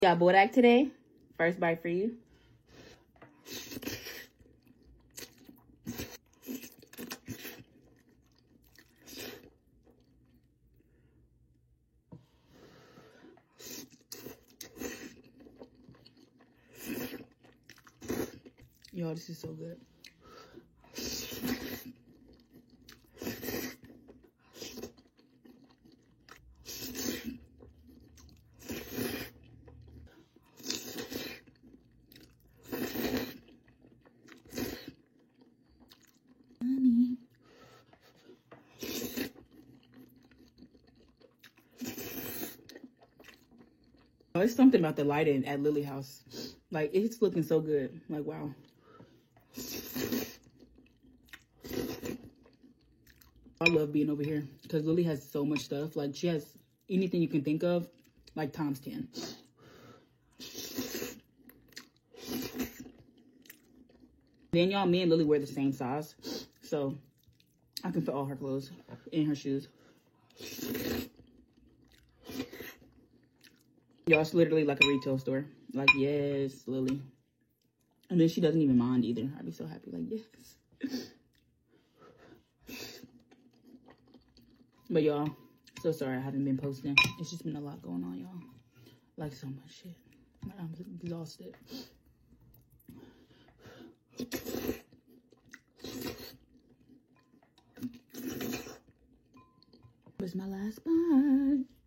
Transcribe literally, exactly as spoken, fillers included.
Got Bodak today. First bite for you. Y'all, this is so good. Honey. Oh, it's something about the lighting at Lily House. Like, it's looking so good. Like, wow. I love being over here because Lily has so much stuff. Like, she has anything you can think of, like times ten. Then y'all, me and Lily wear the same size, so I can fit all her clothes in her shoes. Y'all, it's literally like a retail store. Like, yes, Lily. And then she doesn't even mind either. I'd be so happy. Like, yes. But y'all, so sorry I haven't been posting. It's just been a lot going on, y'all. Like, so much shit. Like, I'm exhausted. Where's my last part?